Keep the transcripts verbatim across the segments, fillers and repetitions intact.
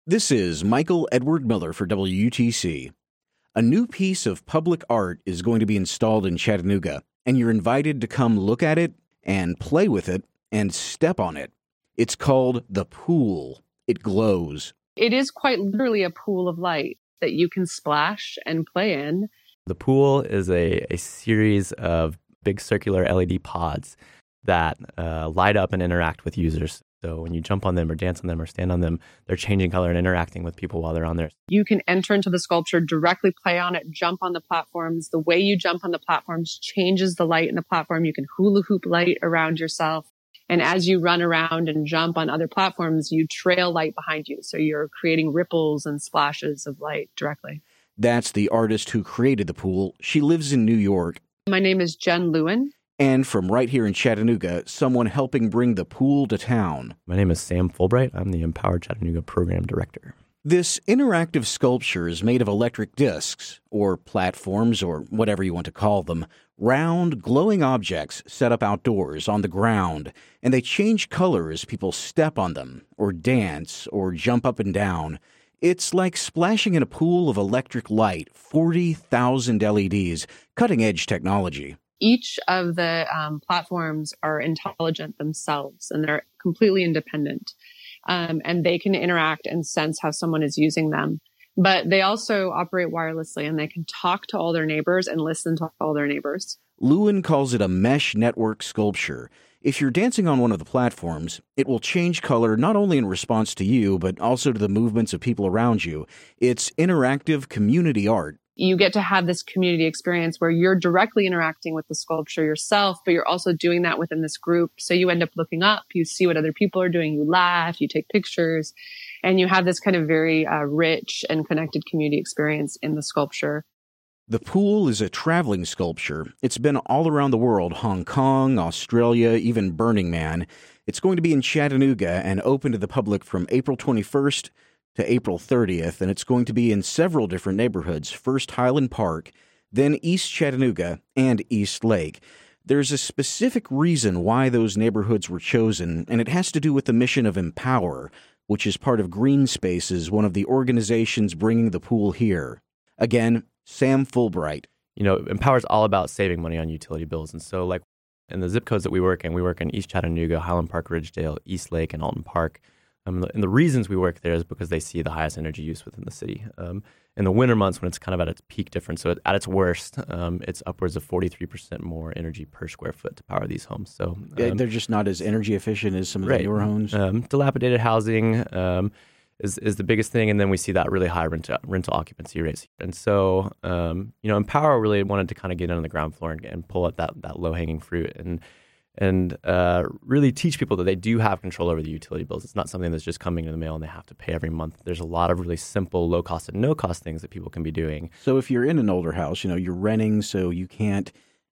This is Michael Edward Miller for W U T C. A new piece of public art is going to be installed in Chattanooga, and you're invited to come look at it and play with it and step on it. It's called The Pool. It glows. It is quite literally a pool of light that you can splash and play in. The pool is a, a series of big circular L E D pods that uh, light up and interact with users. So when you jump on them or dance on them or stand on them, they're changing color and interacting with people while they're on there. You can enter into the sculpture, directly play on it, jump on the platforms. The way you jump on the platforms changes the light in the platform. You can hula hoop light around yourself. And as you run around and jump on other platforms, you trail light behind you. So you're creating ripples and splashes of light directly. That's the artist who created the pool. She lives in New York. My name is Jen Lewin. And from right here in Chattanooga, someone helping bring the pool to town. My name is Sam Fulbright. I'm the Empower Chattanooga Program Director. This interactive sculpture is made of electric discs, or platforms, or whatever you want to call them, round, glowing objects set up outdoors on the ground, and they change color as people step on them, or dance, or jump up and down. It's like splashing in a pool of electric light, forty thousand L E Ds, cutting-edge technology. Each of the um, platforms are intelligent themselves, and they're completely independent. Um, and they can interact and sense how someone is using them. But they also operate wirelessly, and they can talk to all their neighbors and listen to all their neighbors. Lewin calls it a mesh network sculpture. If you're dancing on one of the platforms, it will change color not only in response to you, but also to the movements of people around you. It's interactive community art. You get to have this community experience where you're directly interacting with the sculpture yourself, but you're also doing that within this group. So you end up looking up, you see what other people are doing, you laugh, you take pictures, and you have this kind of very uh, rich and connected community experience in the sculpture. The pool is a traveling sculpture. It's been all around the world, Hong Kong, Australia, even Burning Man. It's going to be in Chattanooga and open to the public from April twenty-first to April thirtieth, and it's going to be in several different neighborhoods, first Highland Park, then East Chattanooga, and East Lake. There's a specific reason why those neighborhoods were chosen, and it has to do with the mission of Empower, which is part of Green Spaces, one of the organizations bringing the pool here. Again, Sam Fulbright. You know, Empower is all about saving money on utility bills. And so, like, in the zip codes that we work in, we work in East Chattanooga, Highland Park, Ridgedale, East Lake, and Alton Park. Um, and the reasons we work there is because they see the highest energy use within the city. Um, in the winter months, when it's kind of at its peak difference, so at its worst, um, it's upwards of forty-three percent more energy per square foot to power these homes. So um, they're just not as energy efficient as some of right. the newer homes. Um, dilapidated housing um, is is the biggest thing, and then we see that really high rental rental occupancy rates. And so, um, you know, Empower really wanted to kind of get in on the ground floor and, and pull out that that low hanging fruit and. and uh, really teach people that they do have control over the utility bills. It's not something that's just coming in the mail and they have to pay every month. There's a lot of really simple, low-cost and no-cost things that people can be doing. So if you're in an older house, you know, you're renting, so you can't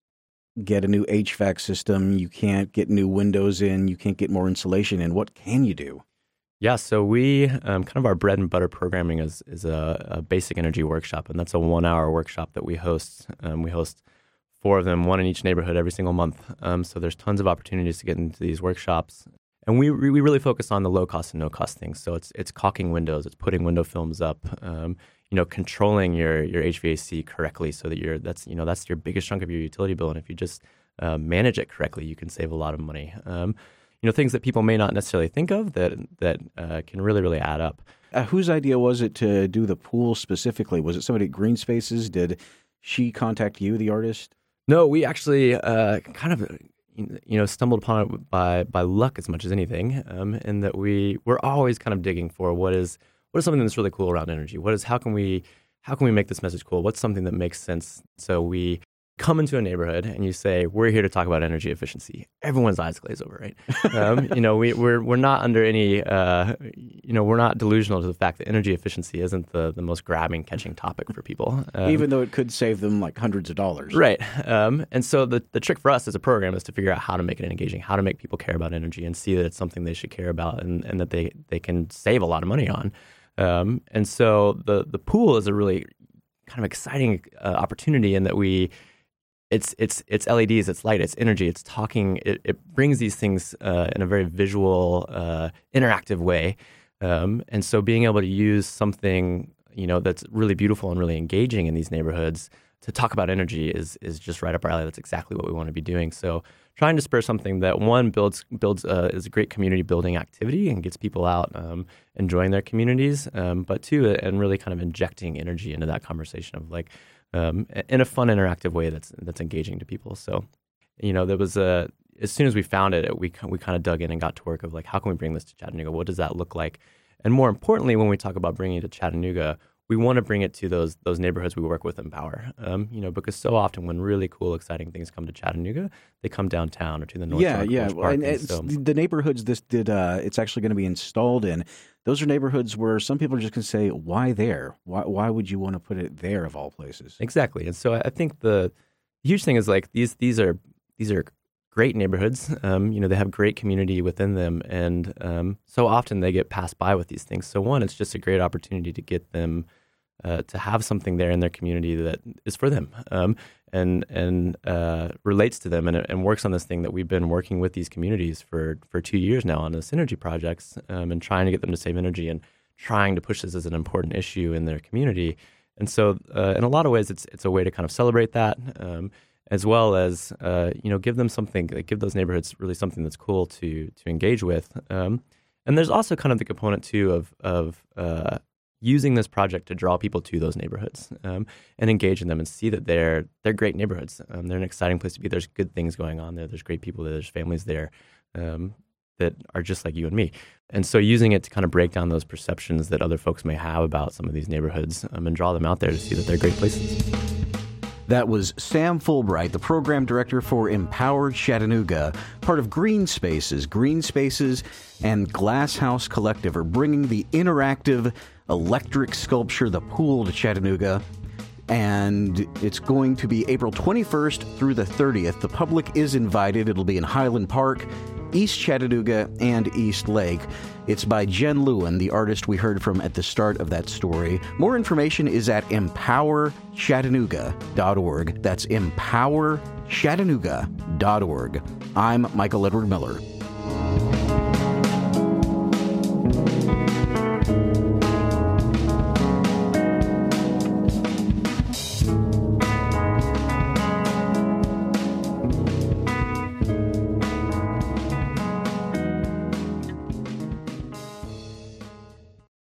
get a new H V A C system, you can't get new windows in, you can't get more insulation in. What can you do? Yeah, so we, um, kind of our bread and butter programming is, is a, a basic energy workshop, and that's a one-hour workshop that we host. Um, we host four of them, one in each neighborhood every single month. Um, so there's tons of opportunities to get into these workshops. And we we really focus on the low cost and no cost things. So it's it's caulking windows, it's putting window films up, um, you know, controlling your your H V A C correctly so that you're that's you know that's your biggest chunk of your utility bill. And if you just uh, manage it correctly, you can save a lot of money. Um, you know, things that people may not necessarily think of that that uh, can really really add up. Uh, whose idea was it to do the pool specifically? Was it somebody at Green Spaces? Did she contact you, the artist? No, we actually uh, kind of, you know, stumbled upon it by by luck as much as anything, um, in that we we're always kind of digging for what is what is something that's really cool around energy. What is how can we how can we make this message cool? What's something that makes sense? So we come into a neighborhood and you say, we're here to talk about energy efficiency. Everyone's eyes glaze over, right? um, you know, we, we're we're not under any, uh, you know, we're not delusional to the fact that energy efficiency isn't the, the most grabbing, catching topic for people. Um, Even though it could save them like hundreds of dollars. Right. Um, and so the, the trick for us as a program is to figure out how to make it engaging, how to make people care about energy and see that it's something they should care about and, and that they, they can save a lot of money on. Um, and so the, the pool is a really kind of exciting uh, opportunity in that we, It's it's it's L E Ds, it's light, it's energy, it's talking. It, it brings these things uh, in a very visual, uh, interactive way Um, and so being able to use something, you know, that's really beautiful and really engaging in these neighborhoods to talk about energy is is just right up our alley. That's exactly what we want to be doing. So trying to spur something that, one, builds builds uh, is a great community building activity and gets people out um, enjoying their communities, um, but two, and really kind of injecting energy into that conversation of like um, in a fun, interactive way that's that's engaging to people. So, you know, there was a as soon as we found it, we we kind of dug in and got to work of like, how can we bring this to Chattanooga? What does that look like? And more importantly, when we talk about bringing it to Chattanooga, we want to bring it to those those neighborhoods we work with, Empower. Um, you know, because so often when really cool, exciting things come to Chattanooga, they come downtown or to the North yeah, Park. Yeah, Park, and, and so, the neighborhoods this did uh, it's actually going to be installed in. Those are neighborhoods where some people are just going to say, "Why there? Why why would you want to put it there of all places?" Exactly, and so I think the huge thing is like these these are these are great neighborhoods. Um, you know, they have great community within them, and um, so often they get passed by with these things. So one, it's just a great opportunity to get them. Uh, to have something there in their community that is for them um, and and uh, relates to them and, and works on this thing that we've been working with these communities for, for two years now on this energy projects um, and trying to get them to save energy and trying to push this as an important issue in their community. And so uh, in a lot of ways, it's it's a way to kind of celebrate that um, as well as, uh, you know, give them something, like give those neighborhoods really something that's cool to to engage with. Um, and there's also kind of the component, too, of, of uh, using this project to draw people to those neighborhoods um, and engage in them and see that they're they're great neighborhoods. Um, they're an exciting place to be. There's good things going on there. There's great people there. There's families there um, that are just like you and me. And so using it to kind of break down those perceptions that other folks may have about some of these neighborhoods um, and draw them out there to see that they're great places. That was Sam Fulbright, the program director for Empower Chattanooga, part of Green Spaces. Green Spaces and Glass House Collective are bringing the interactive electric sculpture, The Pool, to Chattanooga. And it's going to be April twenty-first through the thirtieth. The public is invited. It'll be in Highland Park, East Chattanooga, and East Lake. It's by Jen Lewin, the artist we heard from at the start of that story. More information is at empower chattanooga dot org. That's empower chattanooga dot org. I'm Michael Edward Miller.